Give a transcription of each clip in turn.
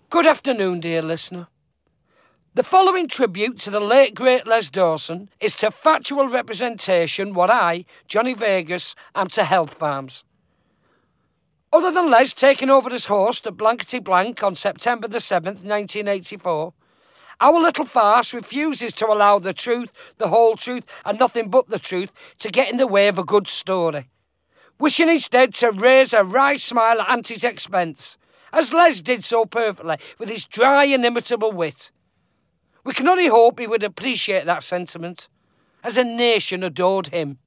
Good afternoon, dear listener. The following tribute to the late great Les Dawson is to factual representation what I, Johnny Vegas, am to health farms. Other than Les taking over as host at Blankety Blank on September the 7th, 1984, our little farce refuses to allow the truth, the whole truth, and nothing but the truth to get in the way of a good story. Wishing instead to raise a wry smile at Auntie's expense, as Les did so perfectly with his dry, inimitable wit. We can only hope he would appreciate that sentiment, as a nation adored him.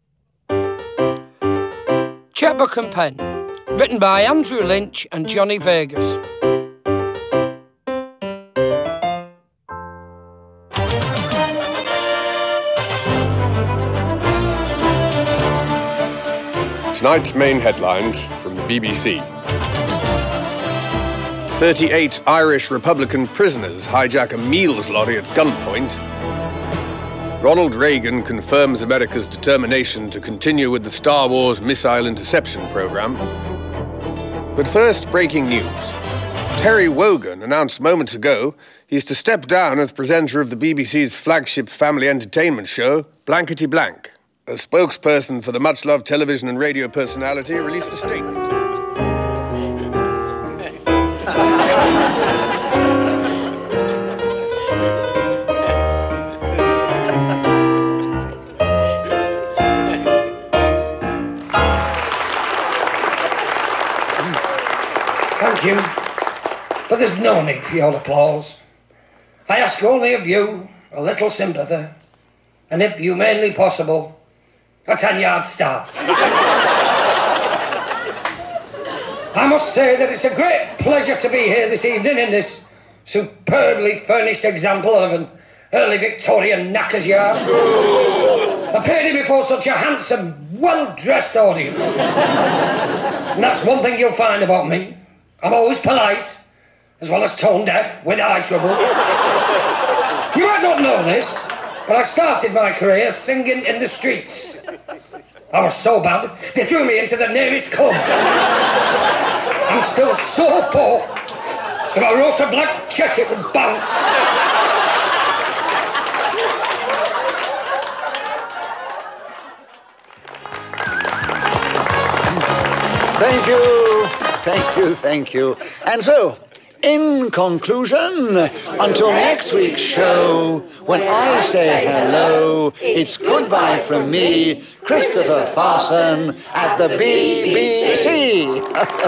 Checkbook and Pen, written by Andrew Lynch and Johnny Vegas. Tonight's main headlines from the BBC. 38 Irish Republican prisoners hijack a meals lorry at gunpoint. Ronald Reagan confirms America's determination to continue with the Star Wars missile interception program. But first, breaking news. Terry Wogan announced moments ago he's to step down as presenter of the BBC's flagship family entertainment show, Blankety Blank. A spokesperson for the much-loved television and radio personality released a statement. Thank you, but there's no need for your applause. I ask only of you a little sympathy, and if humanly possible, a 10-yard start. I must say that it's a great pleasure to be here this evening in this superbly furnished example of an early Victorian knacker's yard. Appearing before such a handsome, well-dressed audience. And that's one thing you'll find about me. I'm always polite, as well as tone-deaf, with eye trouble. You might not know this, but I started my career singing in the streets. I was so bad, they threw me into the nearest club. I'm still so poor, if I wrote a black cheque, it would bounce. Thank you. And so, in conclusion, until next week's show, when I say hello, it's goodbye from me, Christopher Farson, at the BBC.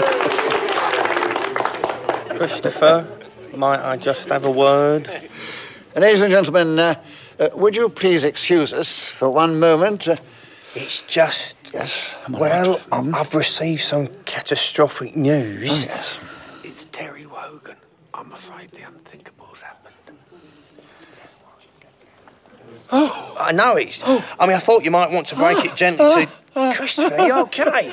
Christopher, might I just have a word? Ladies and gentlemen, would you please excuse us for one moment? It's just... Yes? Well, I've received some catastrophic news. Oh, yes. It's Terry Wogan. I'm afraid the unthinkable's happened. Oh. I know it's... Oh. I mean, I thought you might want to break it gently to... Christopher, are you okay?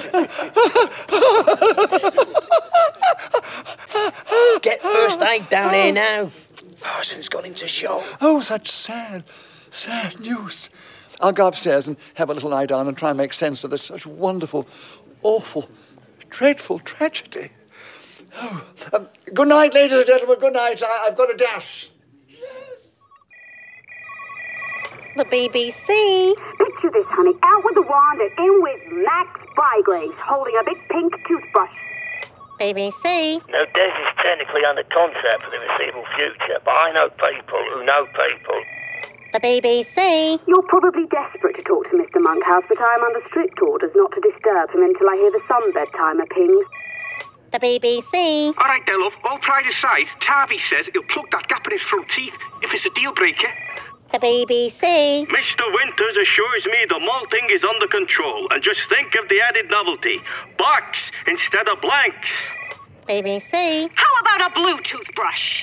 Get first aid down here now. Farson's gone into shock. Oh, such sad news. I'll go upstairs and have a little lie down and try and make sense of this such wonderful, awful, dreadful tragedy. Oh, good night, ladies and gentlemen, good night. I've got a dash. Yes. The BBC. Picture this, honey. Out with the wand and in with Max Bygraves, holding a big pink toothbrush. BBC. No, Des is technically under contract for the foreseeable future, but I know people who know people. The BBC. You're probably desperate to talk to Mr. Monkhouse, but I am under strict orders not to disturb him until I hear the sunbed timer pings. The BBC. All right, there, love. All pride aside, Tarby says he'll plug that gap in his front teeth if it's a deal breaker. The BBC. Mr. Winters assures me the malting is under control, and just think of the added novelty. Box instead of blanks. BBC. How about a Bluetooth brush?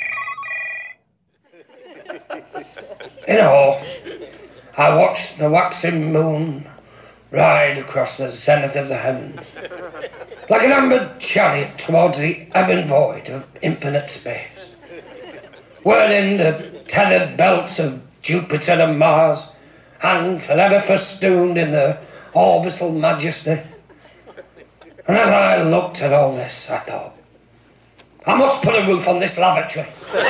In awe, I watched the waxing moon ride across the zenith of the heavens, like an amber chariot towards the ebb and void of infinite space, whirling the tethered belts of Jupiter and Mars, hang forever festooned in their orbital majesty. And as I looked at all this, I thought, I must put a roof on this lavatory.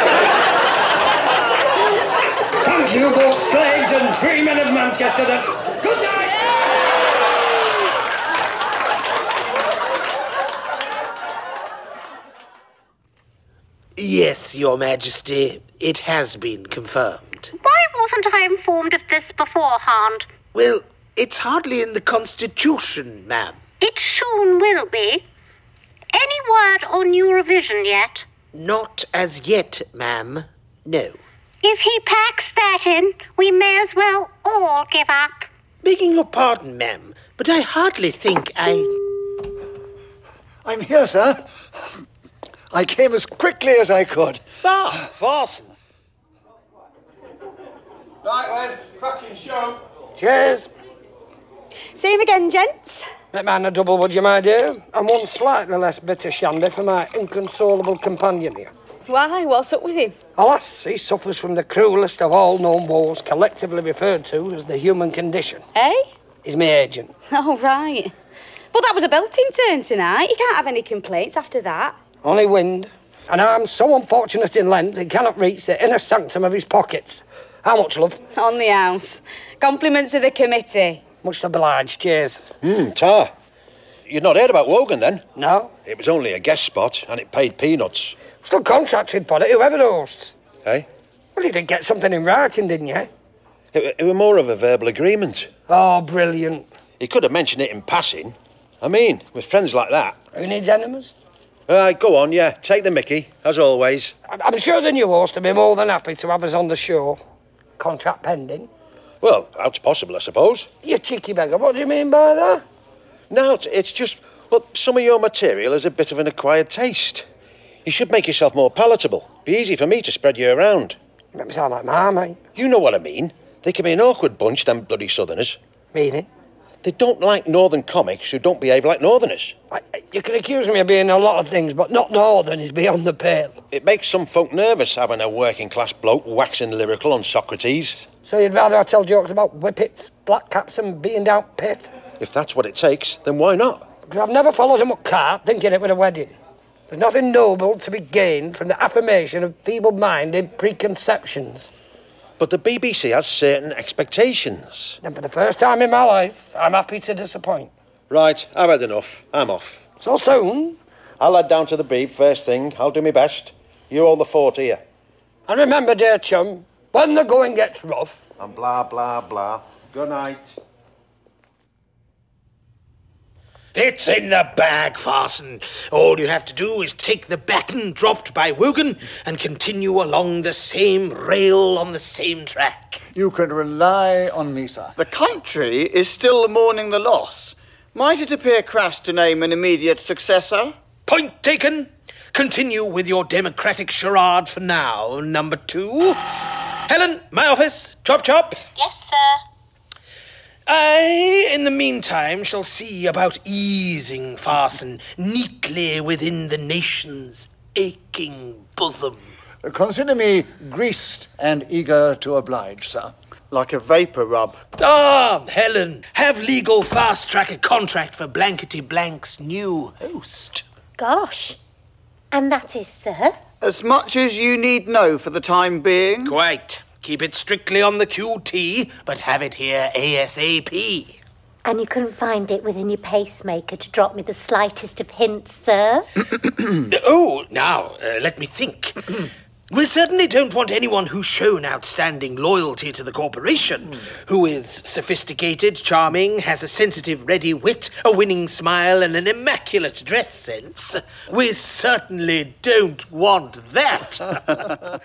Thank you, both slaves and free men of Manchester. Good night! Yes, Your Majesty, it has been confirmed. Why wasn't I informed of this beforehand? Well, it's hardly in the Constitution, ma'am. It soon will be. Any word on Eurovision yet? Not as yet, ma'am. No. If he packs that in, we may as well all give up. Begging your pardon, ma'am, but I hardly think I'm here, sir. I came as quickly as I could. Ah, Farson. Right, Les, cracking show. Cheers. Same again, gents. Make mine a double, would you, my dear? And one slightly less bitter shandy for my inconsolable companion here. Why? What's up with him? Alas, he suffers from the cruelest of all known woes, collectively referred to as the human condition. Eh? He's my agent. Oh, right. But that was a belting turn tonight. You can't have any complaints after that. Only wind. And I'm so unfortunate in length he cannot reach the inner sanctum of his pockets. How much, love? On the house. Compliments to the committee. Much obliged, cheers. Tar. You'd not heard about Wogan, then? No. It was only a guest spot, and it paid peanuts. Still contracted for it, whoever hosts. Eh? Well, you did get something in writing, didn't you? It was more of a verbal agreement. Oh, brilliant. He could have mentioned it in passing. I mean, with friends like that. Who needs enemies? Go on, yeah. Take the mickey, as always. I'm sure the new host will be more than happy to have us on the show. Contract pending. Well, that's possible, I suppose. You cheeky beggar, what do you mean by that? No, it's just... Well, some of your material has a bit of an acquired taste. You should make yourself more palatable. Be easy for me to spread you around. Make me sound like my mate. You know what I mean. They can be an awkward bunch, them bloody southerners. Meaning? They don't like northern comics who don't behave like northerners. You can accuse me of being a lot of things, but not northern is beyond the pale. It makes some folk nervous having a working-class bloke waxing lyrical on Socrates. So you'd rather I tell jokes about whippets, black caps and beaten down pit? If that's what it takes, then why not? Because I've never followed him up cart thinking it was a wedding. There's nothing noble to be gained from the affirmation of feeble-minded preconceptions. But the BBC has certain expectations. And for the first time in my life, I'm happy to disappoint. Right, I've had enough. I'm off. So soon? I'll head down to the beef first thing. I'll do my best. You hold the fort here. And remember, dear chum, when the going gets rough... And blah, blah, blah. Good night. It's in the bag, Farson. All you have to do is take the baton dropped by Wogan and continue along the same rail on the same track. You can rely on me, sir. The country is still mourning the loss. Might it appear crass to name an immediate successor? Point taken. Continue with your democratic charade for now, number 2. Helen, my office. Chop, chop. Yes, sir. I, in the meantime, shall see about easing Farson neatly within the nation's aching bosom. Consider me greased and eager to oblige, sir. Like a vapour rub. Ah, Helen, have legal fast-track a contract for Blankety Blank's new host. Gosh. And that is, sir? As much as you need know for the time being. Quite. Keep it strictly on the QT, but have it here ASAP. And you couldn't find it within your pacemaker to drop me the slightest of hints, sir? Oh, now, let me think. We certainly don't want anyone who's shown outstanding loyalty to the corporation, who is sophisticated, charming, has a sensitive, ready wit, a winning smile, and an immaculate dress sense. We certainly don't want that.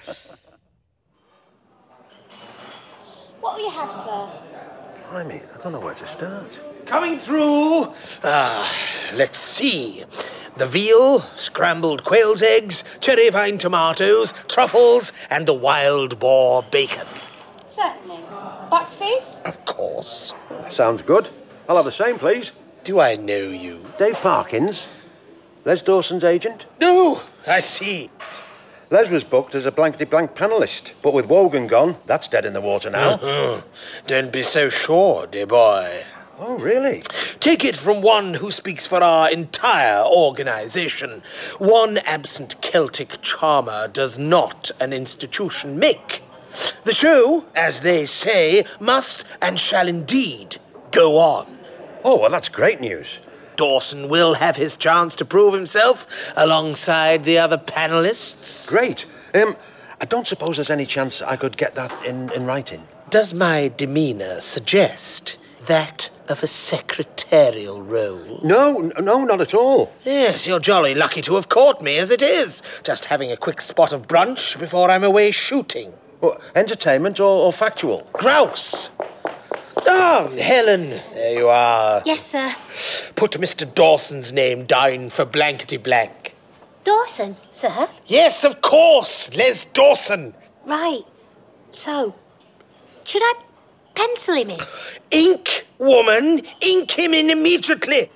What will you have, sir? Blimey, I don't know where to start. Coming through. Let's see. The veal, scrambled quail's eggs, cherry vine tomatoes, truffles, and the wild boar bacon. Certainly. Box fees? Of course. Sounds good. I'll have the same, please. Do I know you? Dave Parkins. Les Dawson's agent. Oh, I see. Les was booked as a blankety-blank panellist, but with Wogan gone, that's dead in the water now. Don't be so sure, dear boy. Oh, really? Take it from one who speaks for our entire organisation. One absent Celtic charmer does not an institution make. The show, as they say, must and shall indeed go on. Oh, well, that's great news. Dawson will have his chance to prove himself alongside the other panellists. Great. I don't suppose there's any chance I could get that in writing. Does my demeanour suggest that of a secretarial role? No, not at all. Yes, you're jolly lucky to have caught me as it is. Just having a quick spot of brunch before I'm away shooting. Well, entertainment or factual? Grouse! Oh, Helen, there you are. Yes, sir. Put Mr. Dawson's name down for blankety-blank. Dawson, sir? Yes, of course, Les Dawson. Right. So, should I pencil him in? Ink, woman, ink him in immediately.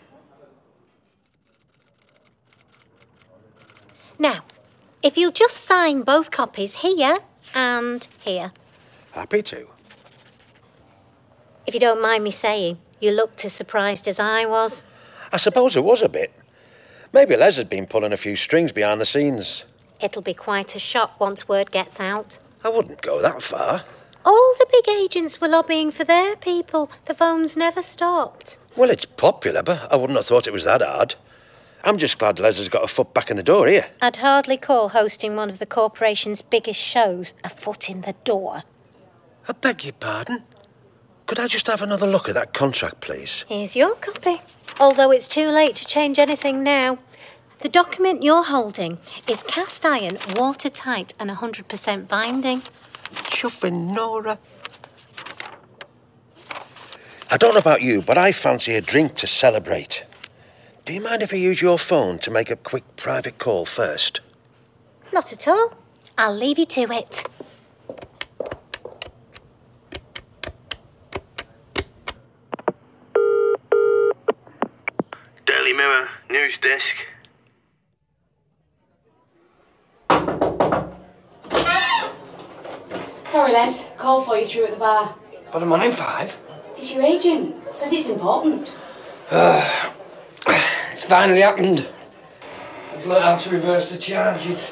Now, if you'll just sign both copies here and here. Happy to. If you don't mind me saying, you looked as surprised as I was. I suppose it was a bit. Maybe Les had been pulling a few strings behind the scenes. It'll be quite a shock once word gets out. I wouldn't go that far. All the big agents were lobbying for their people. The phones never stopped. Well, it's popular, but I wouldn't have thought it was that hard. I'm just glad Les has got a foot back in the door here. I'd hardly call hosting one of the corporation's biggest shows a foot in the door. I beg your pardon? Could I just have another look at that contract, please? Here's your copy. Although it's too late to change anything now. The document you're holding is cast iron, watertight and 100% binding. Chuffing Nora. I don't know about you, but I fancy a drink to celebrate. Do you mind if I use your phone to make a quick private call first? Not at all. I'll leave you to it. Daily Mirror, news desk. Sorry, Les. Call for you through at the bar. But I'm on in 5. It's your agent. Says it's important. It's finally happened. He's learned how to reverse the charges.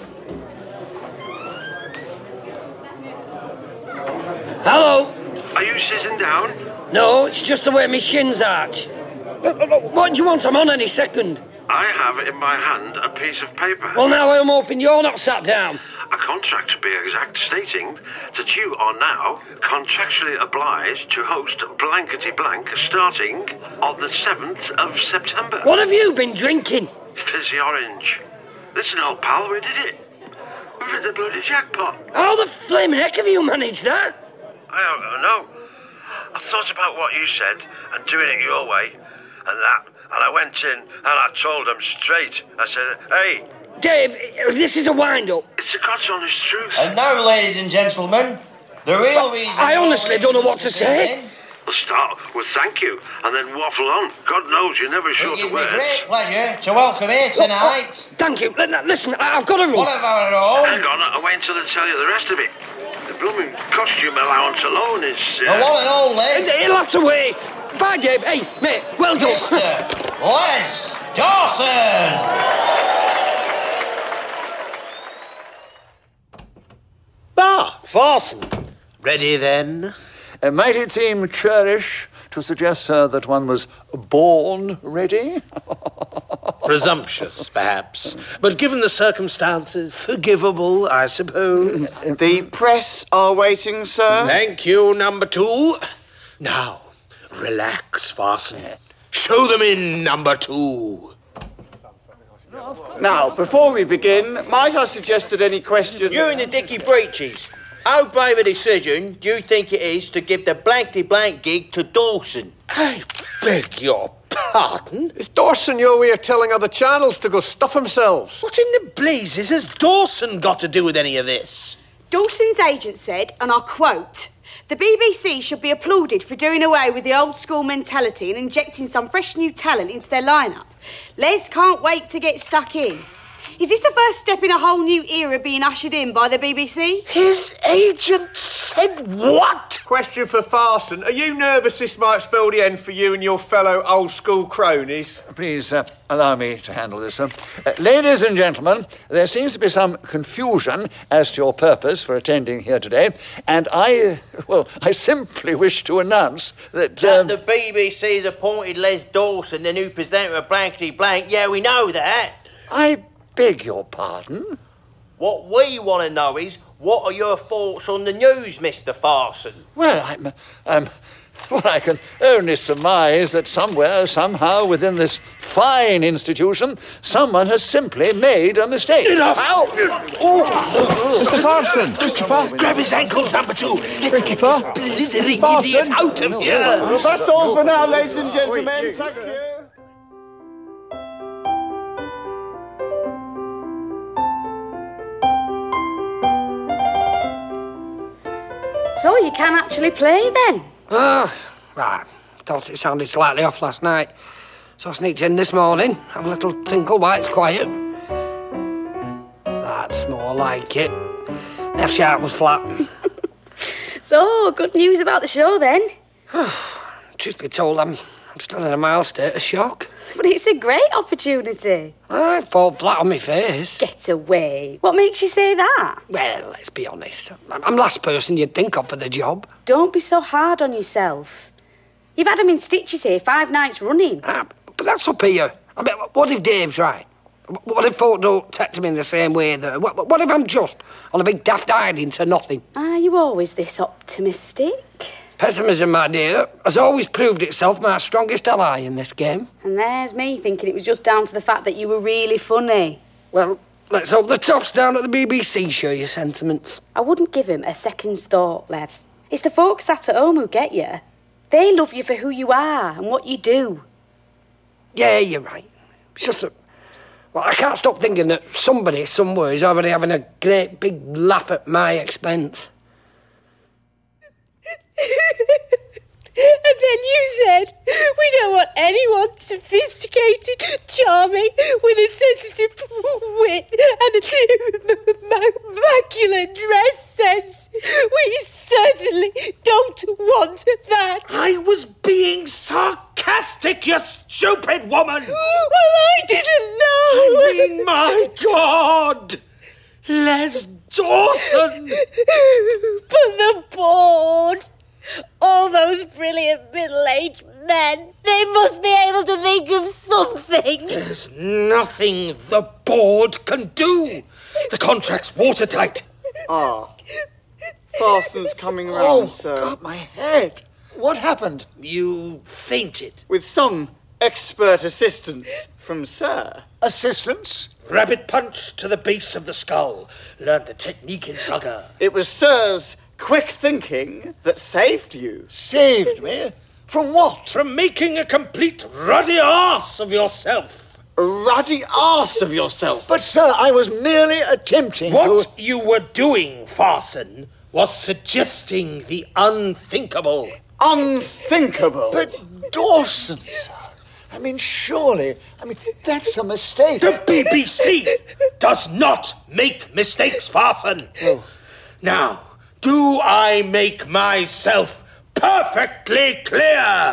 Hello? Are you sitting down? No, it's just the way my shins arch. What do you want? I'm on any second. I have in my hand a piece of paper. Well, now I'm hoping you're not sat down. A contract, to be exact, stating that you are now contractually obliged to host blankety blank starting on the 7th of September. What have you been drinking? Fizzy orange. Listen, old pal, we did it. We hit the bloody jackpot. How the flaming heck have you managed that? I don't know. I thought about what you said and doing it your way and that. And I went in and I told them straight. I said, hey... Dave, this is a wind-up. It's the God's honest truth. And now, ladies and gentlemen, the real reason... I honestly don't know what to say. We'll start with thank you and then waffle on. God knows you're never short of words. It gives me great pleasure to welcome here tonight... Thank you. Listen, I've got a rule. One of our own. Hang on, I'll wait until I tell you the rest of it. The blooming costume allowance alone is... The one and only... He'll have to wait. Bye, Dave. Hey, mate, well done. Mr. Les Dawson! Farson. Ready, then? Might it seem churlish to suggest, sir, that one was born ready? Presumptuous, perhaps. But given the circumstances, forgivable, I suppose. The press are waiting, sir. Thank you, number 2. Now, relax, Farson. Show them in, number 2. Now, before we begin, might I suggest that any question... You and the Dicky Breeches, how brave a decision do you think it is to give the blankety-blank gig to Dawson? I beg your pardon? Is Dawson your way of telling other channels to go stuff themselves? What in the blazes has Dawson got to do with any of this? Dawson's agent said, and I quote, "The BBC should be applauded for doing away with the old-school mentality and injecting some fresh new talent into their lineup. Les can't wait to get stuck in. Is this the first step in a whole new era being ushered in by the BBC? His agent said what? Question for Farson. Are you nervous this might spell the end for you and your fellow old-school cronies? Please allow me to handle this, sir. Ladies and gentlemen, there seems to be some confusion as to your purpose for attending here today, and I simply wish to announce that... the BBC's appointed Les Dawson the new presenter of Blankety Blank. Yeah, we know that. I beg your pardon? What we want to know is, what are your thoughts on the news, Mr. Farson? Well, I can only surmise that somewhere, somehow, within this fine institution, someone has simply made a mistake. Enough! Mr. Farson! Mr. Farson! Grab his ankles, number 2. Let's get this blithering idiot out of here. Well, that's all for now, ladies and gentlemen. Thank you. So you can actually play then? Right. Thought it sounded slightly off last night. So I sneaked in this morning, have a little tinkle while it's quiet. That's more like it. F sharp was flat. So, good news about the show then? Truth be told, I'm still in a mild state of shock. But it's a great opportunity. I fall flat on my face. Get away. What makes you say that? Well, let's be honest. I'm the last person you'd think of for the job. Don't be so hard on yourself. You've had him in stitches here 5 nights running. But that's up here. I mean, what if Dave's right? What if folk don't take to me in the same way that... What if I'm just on a big daft island into nothing? Are you always this optimistic? Pessimism, my dear, has always proved itself my strongest ally in this game. And there's me thinking it was just down to the fact that you were really funny. Well, let's hope the toughs down at the BBC show your sentiments. I wouldn't give him a second's thought, Les. It's the folks sat at home who get you. They love you for who you are and what you do. Yeah, you're right. It's just that... Well, I can't stop thinking that somebody somewhere is already having a great big laugh at my expense. And then you said, we don't want anyone sophisticated, charming, with a sensitive wit and a immaculate dress sense. We certainly don't want that. I was being sarcastic, you stupid woman. Well, I didn't know. I mean, my God. Les Dawson. But the board... all those brilliant middle-aged men, they must be able to think of something. There's nothing the board can do. The contract's watertight. Farson's coming round, sir. Oh, God, my head. What happened? You fainted. With some expert assistance from Sir. Assistance? Rabbit punch to the base of the skull. Learned the technique in rugger. It was Sir's quick thinking that saved you. Saved me? From what? From making a complete ruddy arse of yourself. A ruddy arse of yourself? But, sir, I was merely attempting What you were doing, Farson, was suggesting the unthinkable. Unthinkable? But, Dawson, sir, I mean, surely, that's a mistake. The BBC does not make mistakes, Farson. Oh. Now, do I make myself perfectly clear?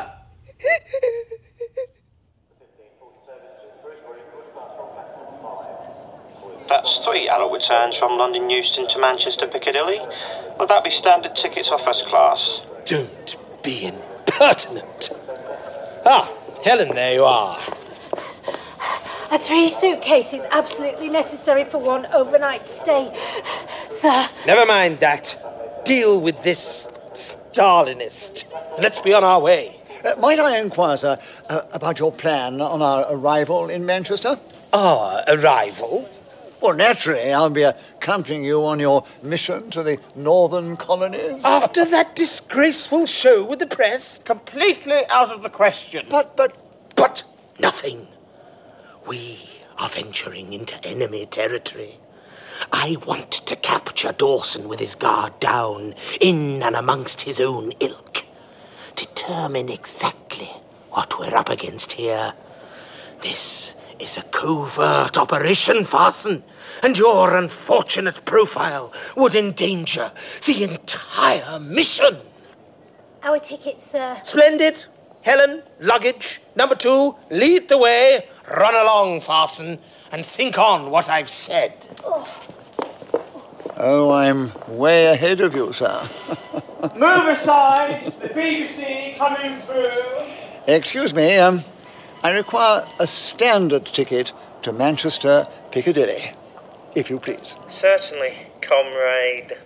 That's 3 adult returns from London Euston to Manchester Piccadilly. Will that be standard tickets or first class? Don't be impertinent. Helen, there you are. A 3 suitcases absolutely necessary for one overnight stay, sir. Never mind that. Deal with this Stalinist. Let's be on our way. Might I inquire, sir, about your plan on our arrival in Manchester? Our arrival? Well, naturally, I'll be accompanying you on your mission to the northern colonies. After that disgraceful show with the press? Completely out of the question. But nothing. We are venturing into enemy territory. I want to capture Dawson with his guard down, in and amongst his own ilk. Determine exactly what we're up against here. This is a covert operation, Farson, and your unfortunate profile would endanger the entire mission. Our tickets, sir. Splendid. Helen, luggage. Number 2, lead the way. Run along, Farson, and think on what I've said. Oh, I'm way ahead of you, sir. Move aside. The BBC coming through. Excuse me, I require a standard ticket to Manchester Piccadilly, if you please. Certainly, comrade.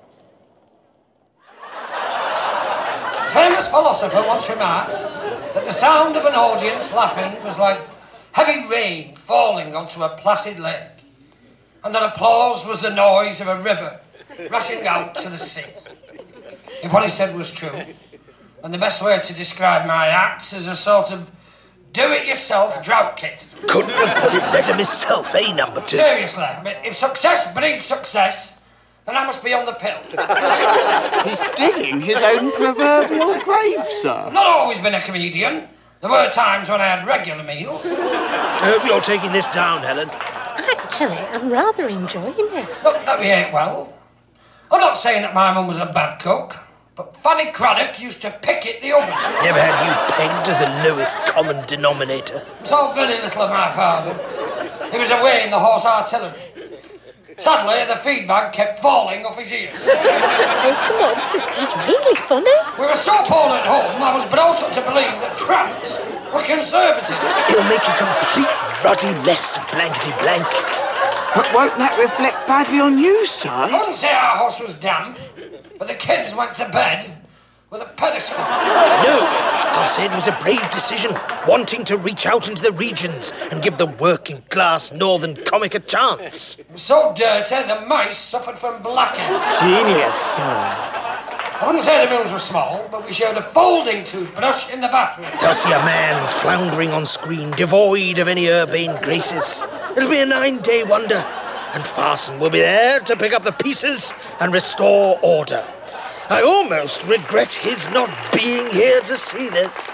A famous philosopher once remarked that the sound of an audience laughing was like heavy rain falling onto a placid lake, and that applause was the noise of a river rushing out to the sea. If what he said was true, then the best way to describe my act is a sort of do-it-yourself drought kit. Couldn't have put it better myself, Number 2? Seriously, I mean, if success breeds success, then I must be on the pill. He's digging his own proverbial grave, sir. I've not always been a comedian. There were times when I had regular meals. I hope you're taking this down, Helen. Actually, I'm rather enjoying it. Look, that we ate well. I'm not saying that my mum was a bad cook, but Fanny Craddock used to pick at the oven. Never had you pegged as a lowest common denominator. Saw very little of my father. He was away in the horse artillery. Sadly, the feed bag kept falling off his ears. Oh, come on. He's really funny. We were so poor at home, I was brought up to believe that tramps were conservative. He'll make a complete ruddy mess of blankety blank. But won't that reflect badly on you, sir? I wouldn't say our house was damp, but the kids went to bed with a pedestal. No, I said it was a brave decision, wanting to reach out into the regions and give the working-class northern comic a chance. It was so dirty, the mice suffered from blackheads. Genius, sir. I wouldn't say the mills were small, but we showed a folding toothbrush in the bathroom. They'll see a man floundering on screen, devoid of any urbane graces. It'll be a 9-day wonder, and Farson will be there to pick up the pieces and restore order. I almost regret his not being here to see this.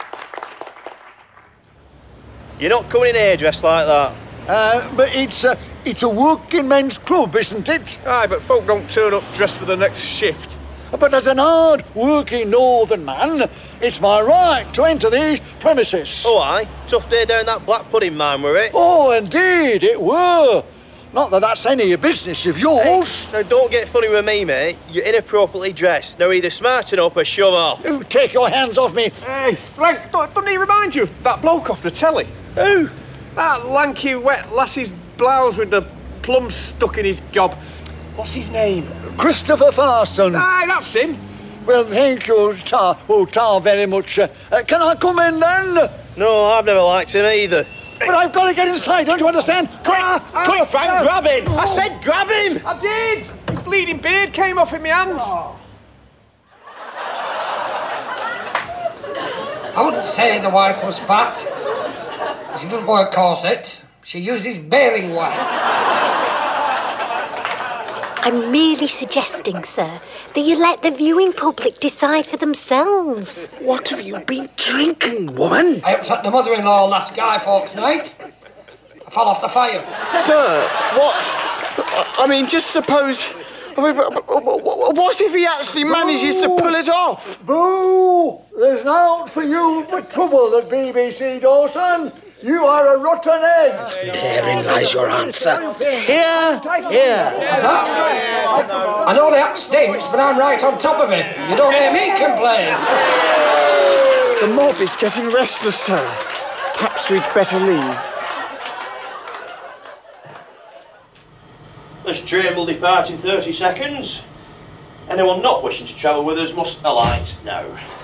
You're not coming in here dressed like that. But it's a working men's club, isn't it? Aye, but folk don't turn up dressed for the next shift. But as an hard-working northern man, it's my right to enter these premises. Oh, aye. Tough day down that black pudding mine, were it? Oh, indeed, it were. Not that that's any business of yours. Hey, now, don't get funny with me, mate. You're inappropriately dressed. Now, either smarten up or shove off. You take your hands off me. Hey, Frank, don't he remind you of that bloke off the telly? Who? That lanky, wet lass's blouse with the plums stuck in his gob. What's his name? Christopher Farson. Aye, that's him. Well, thank you, Tar, very much. Can I come in, then? No, I've never liked him either. But I've got to get inside, don't you understand? Quick, Frank, grab him! I said grab him! I did! His bleeding beard came off in my hand. I wouldn't say the wife was fat. She doesn't wear corsets. She uses baling wire. I'm merely suggesting, sir, that you let the viewing public decide for themselves. What have you been drinking, woman? I upset the mother-in-law last Guy Fawkes night. I fell off the fire. Sir, what? I mean, just suppose... I mean, what if he actually manages to pull it off? Boo! There's naught for you but trouble at BBC, Dawson. You are a rotten egg. Therein lies your answer. Here. What's that? I know the act stinks, but I'm right on top of it. You don't hear me complain. The mob is getting restless, sir. Perhaps we'd better leave. This train will depart in 30 seconds. Anyone not wishing to travel with us must alight now.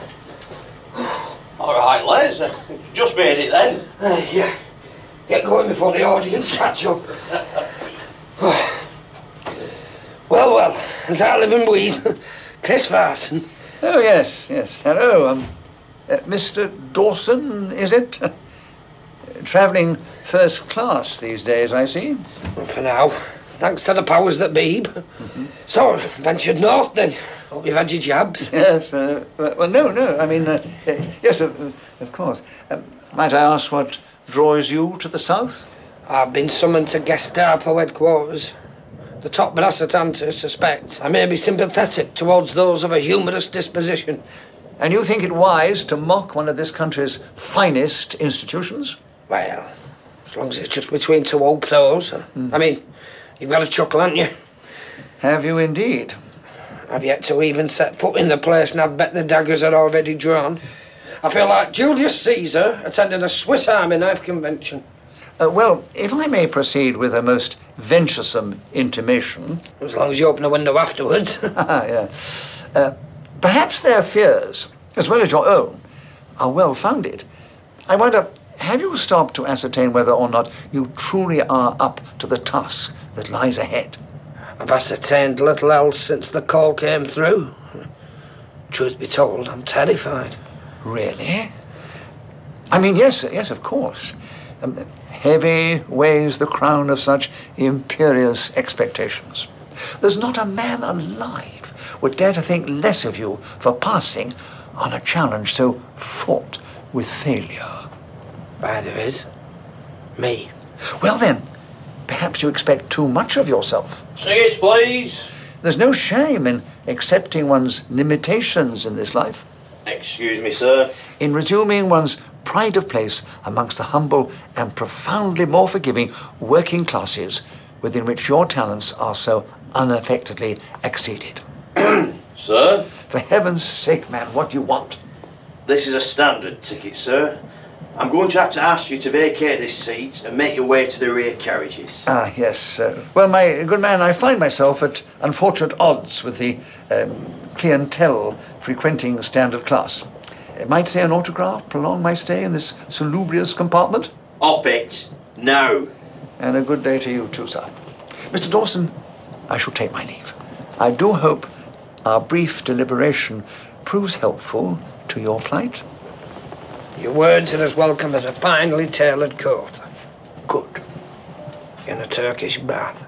All right, Les. Just made it then. Yeah. Get going before the audience catch up. Well, as I live and breathe, Chris Farson. Oh, yes. Hello, Mr. Dawson, is it? Travelling first class these days, I see. Well, for now, thanks to the powers that be. Mm-hmm. So, ventured north then. Hope you've had your jabs. Yes, well, no, I mean, yes, of course. Might I ask what draws you to the south? I've been summoned to Gestapo headquarters. The top brass at Ante suspect I may be sympathetic towards those of a humorous disposition. And you think it wise to mock one of this country's finest institutions? Well, as long as it's just between two old pros. I mean, you've got a chuckle, haven't you? Have you indeed? I've yet to even set foot in the place, and I'd bet the daggers are already drawn. I feel like Julius Caesar attending a Swiss Army knife convention. Well, if I may proceed with a most venturesome intimation... As long as you open a window afterwards. Yeah. Perhaps their fears, as well as your own, are well-founded. I wonder, have you stopped to ascertain whether or not you truly are up to the task that lies ahead? I've ascertained little else since the call came through. Truth be told, I'm terrified. Really? I mean, yes, of course. Heavy weighs the crown of such imperious expectations. There's not a man alive would dare to think less of you for passing on a challenge so fraught with failure. There is. Me. Well then, perhaps you expect too much of yourself. Tickets, please. There's no shame in accepting one's limitations in this life. Excuse me, sir. In resuming one's pride of place amongst the humble and profoundly more forgiving working classes within which your talents are so unaffectedly acceded. Sir? For heaven's sake, man, what do you want? This is a standard ticket, sir. I'm going to have to ask you to vacate this seat and make your way to the rear carriages. Ah, yes. Well, my good man, I find myself at unfortunate odds with the clientele frequenting standard class. Might say an autograph prolong my stay in this salubrious compartment? Up it. No. And a good day to you too, sir. Mr. Dawson, I shall take my leave. I do hope our brief deliberation proves helpful to your plight. Your words are as welcome as a finely tailored coat. Good. In a Turkish bath.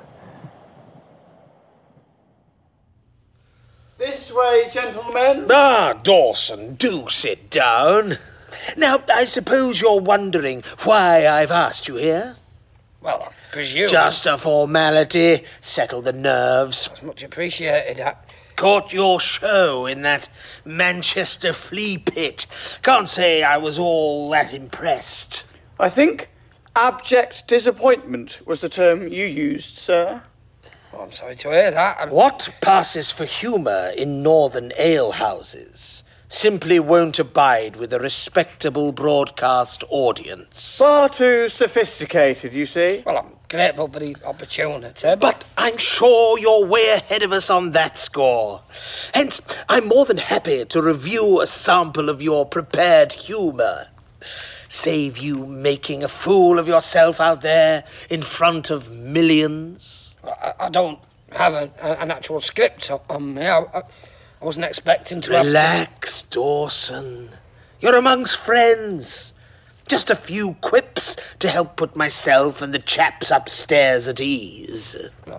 This way, gentlemen. Dawson, do sit down. Now, I suppose you're wondering why I've asked you here? Well, I presume... Just a formality. Settle the nerves. That's much appreciated. Caught your show in that Manchester flea pit. Can't say I was all that impressed. I think abject disappointment was the term you used, sir. Oh, I'm sorry to hear that. What passes for humour in northern alehouses simply won't abide with a respectable broadcast audience. Far too sophisticated, you see. Well, I'm grateful for the opportunity, but I'm sure you're way ahead of us on that score. Hence, I'm more than happy to review a sample of your prepared humour. Save you making a fool of yourself out there in front of millions. I don't have an actual script on me. I wasn't expecting to Relax, Dawson. You're amongst friends. Just a few quips to help put myself and the chaps upstairs at ease.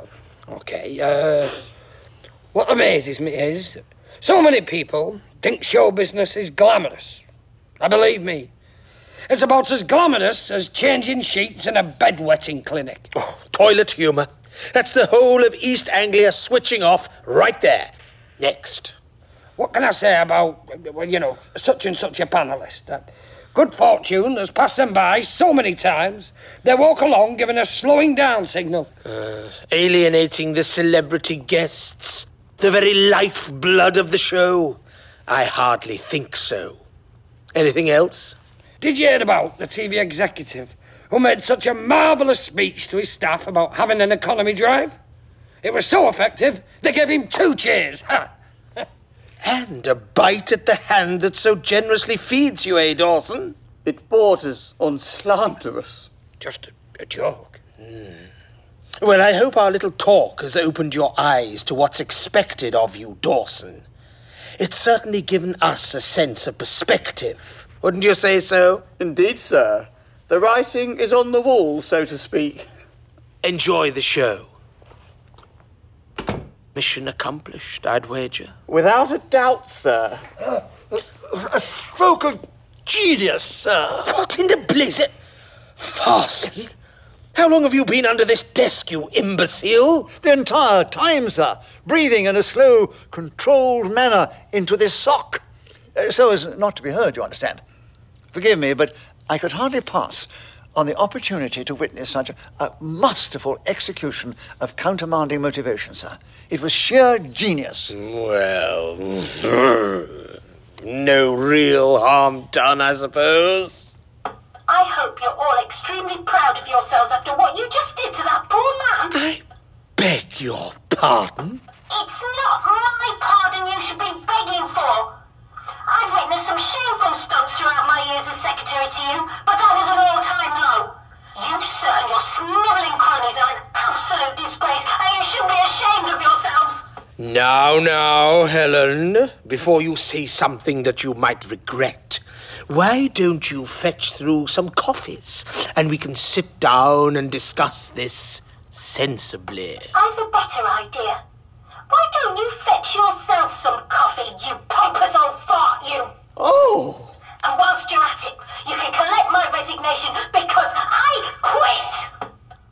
OK, what amazes me is so many people think show business is glamorous. Now, believe me, it's about as glamorous as changing sheets in a bedwetting clinic. Oh, toilet humour. That's the whole of East Anglia switching off right there. Next. What can I say about, well, you know, such and such a panellist? Good fortune has passed them by so many times, they walk along giving a slowing down signal. Alienating the celebrity guests, the very lifeblood of the show. I hardly think so. Anything else? Did you hear about the TV executive who made such a marvellous speech to his staff about having an economy drive? It was so effective, they gave him 2 cheers. And a bite at the hand that so generously feeds you, Dawson? It borders on slanderous. Just a joke. Well, I hope our little talk has opened your eyes to what's expected of you, Dawson. It's certainly given us a sense of perspective. Wouldn't you say so? Indeed, sir. The writing is on the wall, so to speak. Enjoy the show. Mission accomplished, I'd wager. Without a doubt, sir. A stroke of genius, sir. What in the blizzard? Fast? How long have you been under this desk, you imbecile? The entire time, sir. Breathing in a slow, controlled manner into this sock. So as not to be heard, you understand. Forgive me, but I could hardly pass on the opportunity to witness such a masterful execution of countermanding motivation, sir. It was sheer genius. Well, no real harm done, I suppose. I hope you're all extremely proud of yourselves after what you just did to that poor man. I beg your pardon? It's not my pardon you should be begging for. I've witnessed some shameful stunts throughout my years as secretary to you, but that was an all-time low. You, sir, and your snivelling cronies are an absolute disgrace, and you should be ashamed of yourselves. Now, Helen, before you say something that you might regret, why don't you fetch through some coffees, and we can sit down and discuss this sensibly? I've a better idea. Why don't you fetch yourself some coffee, you pompous old fart, you? Oh! And whilst you're at it, you can collect my resignation because I quit!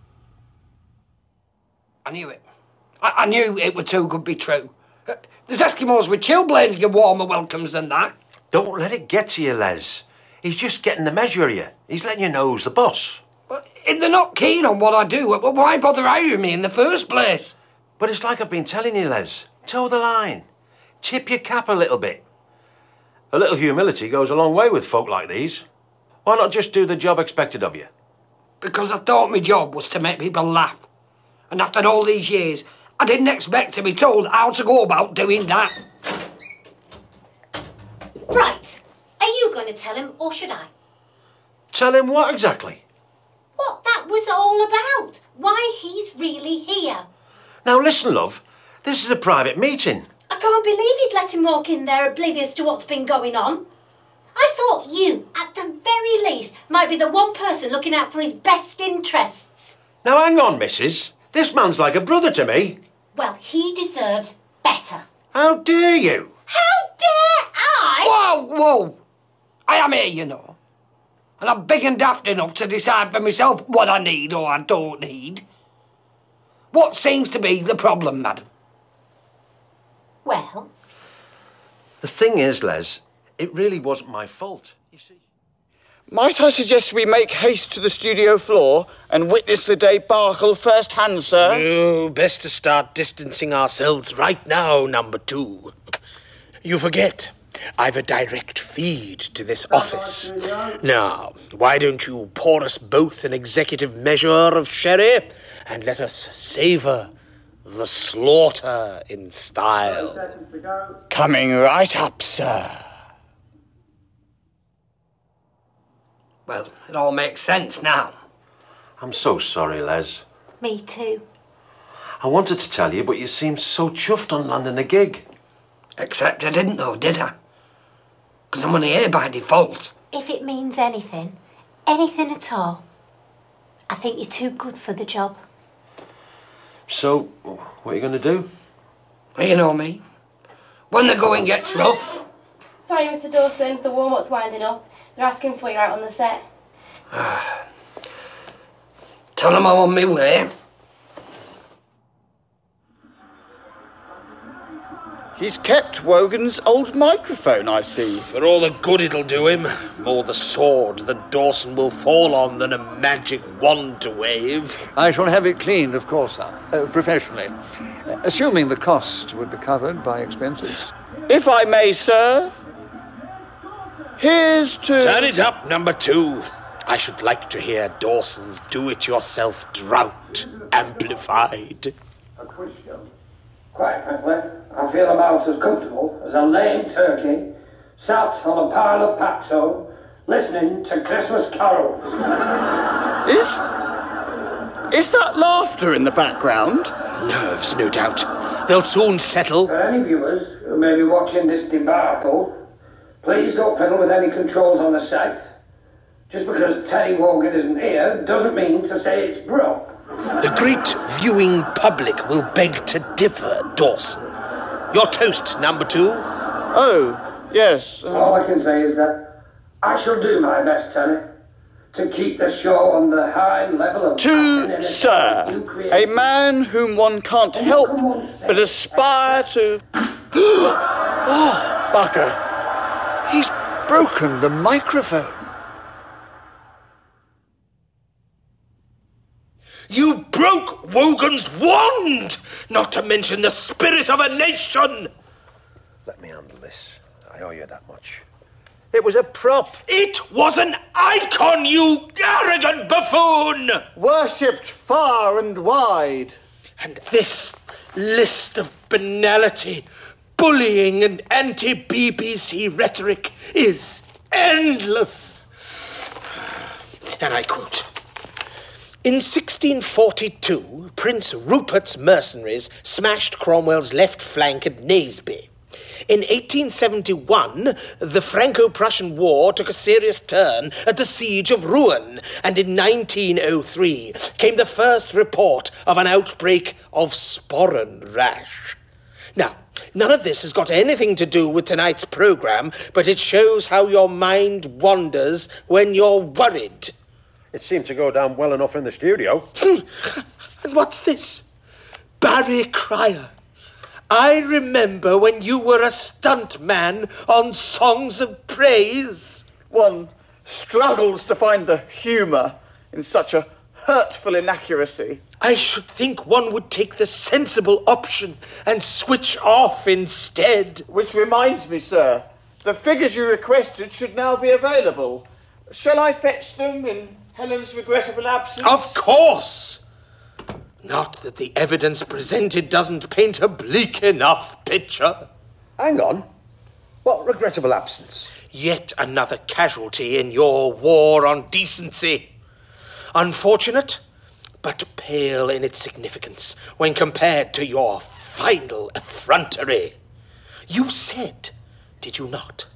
I knew it. I knew it were too good to be true. There's Eskimos with chilblains get warmer welcomes than that. Don't let it get to you, Les. He's just getting the measure of you. He's letting you know who's the boss. If they're not keen on what I do, why bother hiring me in the first place? But it's like I've been telling you, Les. Toe the line. Tip your cap a little bit. A little humility goes a long way with folk like these. Why not just do the job expected of you? Because I thought my job was to make people laugh. And after all these years, I didn't expect to be told how to go about doing that. Right. Are you going to tell him, or should I? Tell him what exactly? What that was all about. Why he's really here. Now listen, love. This is a private meeting. I can't believe you'd let him walk in there oblivious to what's been going on. I thought you, at the very least, might be the one person looking out for his best interests. Now hang on, missus. This man's like a brother to me. Well, he deserves better. How dare you? How dare I? Whoa! I am here, you know. And I'm big and daft enough to decide for myself what I need or I don't need. What seems to be the problem, madam? Well? The thing is, Les, it really wasn't my fault. You see. Might I suggest we make haste to the studio floor and witness the debacle firsthand, sir? Oh, best to start distancing ourselves right now, number 2. You forget, I've a direct feed to this office. Now, why don't you pour us both an executive measure of sherry and let us savour the slaughter in style. Coming right up, sir. Well, it all makes sense now. I'm so sorry, Les. Me too. I wanted to tell you, but you seemed so chuffed on landing the gig. Except I didn't know, did I? Because I'm only here by default. If it means anything, anything at all, I think you're too good for the job. So, what are you going to do? Well, you know me. When the going gets rough. Sorry, Mr. Dawson, the warm-up's winding up. They're asking for you out on the set. Tell them I'm on my way. He's kept Wogan's old microphone, I see. For all the good it'll do him, more the sword that Dawson will fall on than a magic wand to wave. I shall have it cleaned, of course, sir, professionally. Assuming the cost would be covered by expenses. If I may, sir. Here's to... Turn it up, number 2. I should like to hear Dawson's do-it-yourself drought amplified. Quite frankly, I feel about as comfortable as a lame turkey sat on a pile of Paxo listening to Christmas carols. Is that laughter in the background? Nerves, no doubt. They'll soon settle. For any viewers who may be watching this debacle, please don't fiddle with any controls on the set. Just because Terry Wogan isn't here doesn't mean to say it's broke. The great viewing public will beg to differ, Dawson. Your toast, number 2. Oh, yes. All I can say is that I shall do my best, Terry, to keep the show on the high level of... To Sir, a man whom one can't help but aspire to... Oh, bugger. He's broken the microphone. You broke Wogan's wand, not to mention the spirit of a nation. Let me handle this. I owe you that much. It was a prop. It was an icon, you arrogant buffoon! Worshipped far and wide. And this list of banality, bullying and anti-BBC rhetoric is endless. And I quote, "In 1642, Prince Rupert's mercenaries smashed Cromwell's left flank at Naseby. In 1871, the Franco-Prussian War took a serious turn at the Siege of Rouen, and in 1903 came the first report of an outbreak of sporran rash." Now, none of this has got anything to do with tonight's programme, but it shows how your mind wanders when you're worried. It seemed to go down well enough in the studio. And what's this? Barry Cryer. I remember when you were a stunt man on Songs of Praise. One struggles to find the humour in such a hurtful inaccuracy. I should think one would take the sensible option and switch off instead. Which reminds me, sir, the figures you requested should now be available. Shall I fetch them in Helen's regrettable absence? Of course! Not that the evidence presented doesn't paint a bleak enough picture. Hang on. What regrettable absence? Yet another casualty in your war on decency. Unfortunate, but pale in its significance when compared to your final effrontery. You said, did you not?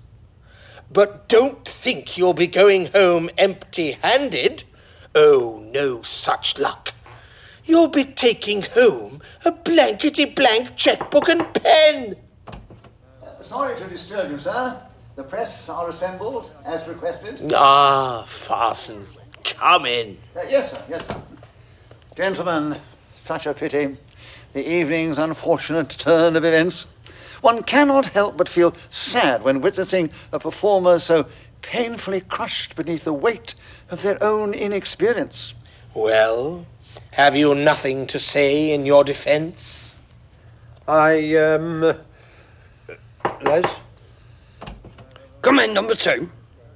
But don't think you'll be going home empty-handed. Oh, no such luck. You'll be taking home a blankety-blank checkbook and pen. Sorry to disturb you, sir. The press are assembled, as requested. Ah, Farson, come in. Yes, sir, yes, sir. Gentlemen, such a pity. The evening's unfortunate turn of events. One cannot help but feel sad when witnessing a performer so painfully crushed beneath the weight of their own inexperience. Well, have you nothing to say in your defence? Les? Come in, number 2.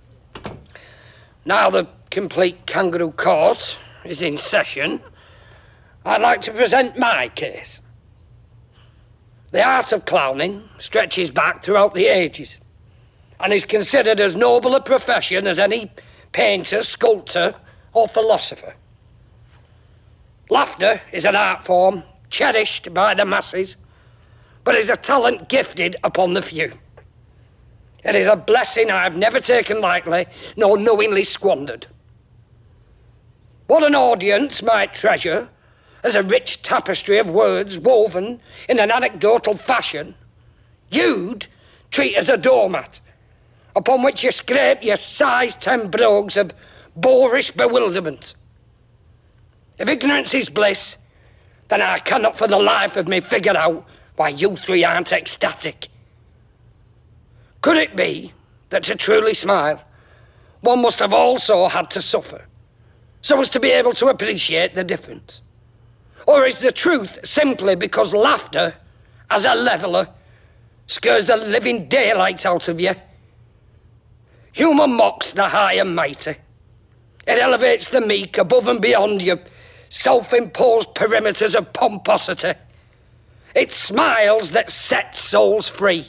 Now the complete kangaroo court is in session, I'd like to present my case. The art of clowning stretches back throughout the ages and is considered as noble a profession as any painter, sculptor or philosopher. Laughter is an art form cherished by the masses, but is a talent gifted upon the few. It is a blessing I have never taken lightly nor knowingly squandered. What an audience might treasure as a rich tapestry of words woven in an anecdotal fashion, you'd treat as a doormat, upon which you scrape your size 10 brogues of boorish bewilderment. If ignorance is bliss, then I cannot for the life of me figure out why you 3 aren't ecstatic. Could it be that to truly smile, one must have also had to suffer, so as to be able to appreciate the difference? Or is the truth simply because laughter, as a leveller, scares the living daylight out of you? Humour mocks the high and mighty. It elevates the meek above and beyond your self-imposed perimeters of pomposity. It's smiles that set souls free.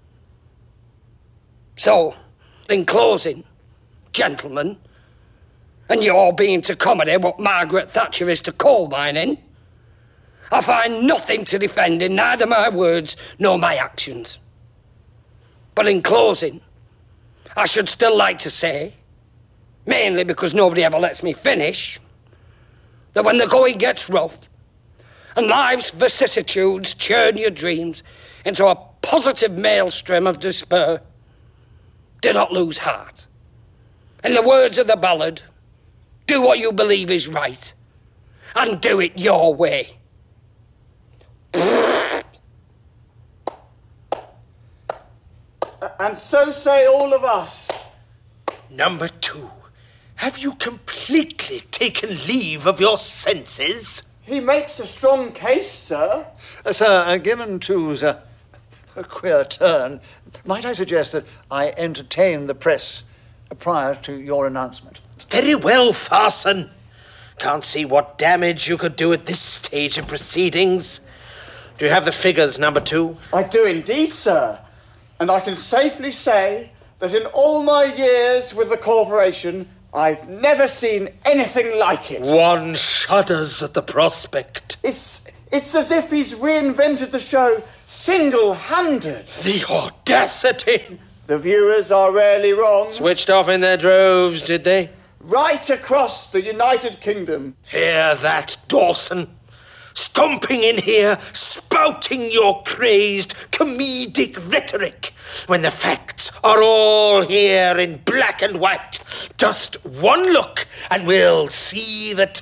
So, in closing, gentlemen, and your being to comedy what Margaret Thatcher is to coal mining, I find nothing to defend in neither my words nor my actions. But in closing, I should still like to say, mainly because nobody ever lets me finish, that when the going gets rough and life's vicissitudes churn your dreams into a positive maelstrom of despair, do not lose heart. In the words of the ballad, Do what you believe is right. And do it your way. And so say all of us. Number 2, have you completely taken leave of your senses? He makes a strong case, sir. Sir, given to a queer turn, might I suggest that I entertain the press prior to your announcement? Very well, Farson. Can't see what damage you could do at this stage of proceedings. Do you have the figures, number 2? I do indeed, sir. And I can safely say that in all my years with the corporation, I've never seen anything like it. One shudders at the prospect. It's as if he's reinvented the show single-handed. The audacity! The viewers are rarely wrong. Switched off in their droves, did they? Right across the United Kingdom. Hear that, Dawson? Stomping in here, spouting your crazed comedic rhetoric, when the facts are all here in black and white. Just one look, and we'll see that...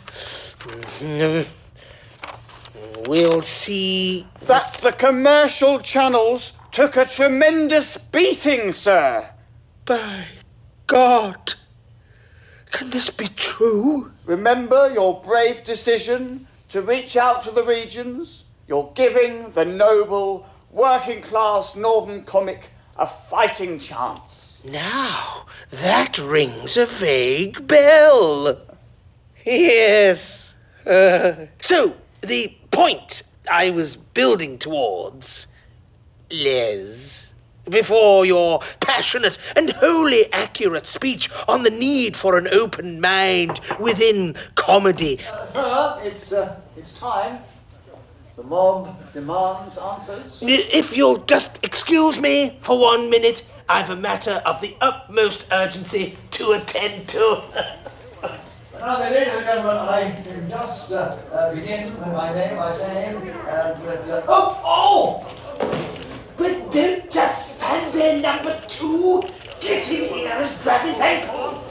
We'll see... That the commercial channels took a tremendous beating, sir. By God... Can this be true? Remember your brave decision to reach out to the regions? You're giving the noble, working-class northern comic a fighting chance. Now, that rings a vague bell. Yes. So, the point I was building towards, Les... Before your passionate and wholly accurate speech on the need for an open mind within comedy. Sir, it's time. The mob demands answers. If you'll just excuse me for 1 minute, I've a matter of the utmost urgency to attend to. Now, ladies and gentlemen, I can just begin with my name by saying that... Oh! But don't just stand there, number 2. Get in here and grab his ankles.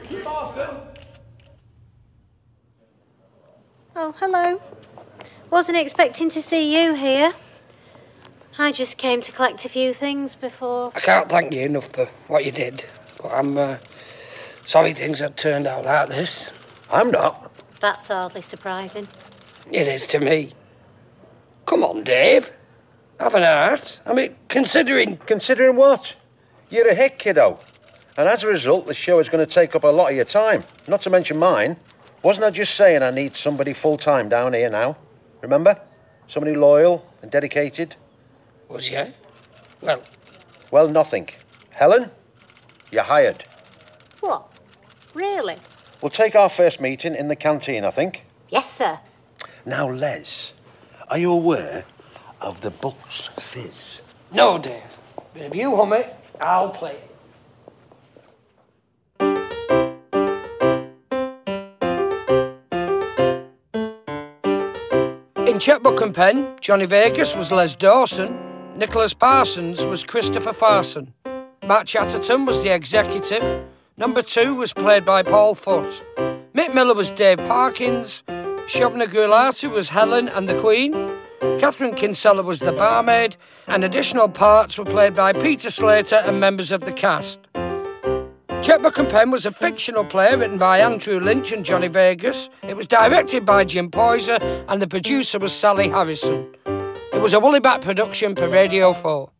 Oh, hello. Wasn't expecting to see you here. I just came to collect a few things before... I can't thank you enough for what you did, but I'm sorry things have turned out like this. I'm not. That's hardly surprising. It is to me. Come on, Dave. Have an heart. I mean, considering... Considering what? You're a hit, kiddo. And as a result, the show is going to take up a lot of your time. Not to mention mine. Wasn't I just saying I need somebody full-time down here now? Remember? Somebody loyal and dedicated. Was you? Well, nothing. Helen, you're hired. What? Really? We'll take our first meeting in the canteen, I think. Yes, sir. Now, Les, are you aware of the Bucks Fizz? No, Dave. But if you hum it, I'll play it. In Checkbook and Pen, Johnny Vegas was Les Dawson, Nicholas Parsons was Christopher Farson, Matt Chatterton was the executive, number 2 was played by Paul Foote, Mick Miller was Dave Parkins, Shobna Gulati was Helen and the Queen, Catherine Kinsella was the barmaid, and additional parts were played by Peter Slater and members of the cast. Checkbook and Pen was a fictional play written by Andrew Lynch and Johnny Vegas. It was directed by Jim Poyser and the producer was Sally Harrison. It was a Woollybat production for Radio 4.